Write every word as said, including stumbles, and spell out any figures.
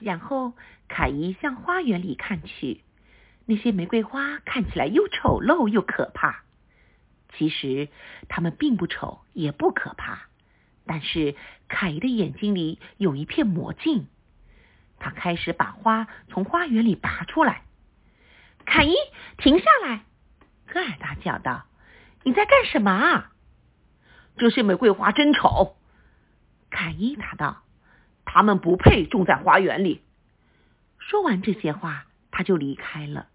然后凯伊向花园里看去，那些玫瑰花看起来又丑陋又可怕。其实它们并不丑也不可怕，但是凯伊的眼睛里有一片魔镜。他开始把花从花园里拔出来。凯伊，停下来！科尔达叫道，你在干什么啊？ 这些玫瑰花真丑， 凯伊答道， 它们不配种在花园里。 说完这些话，他就离开了。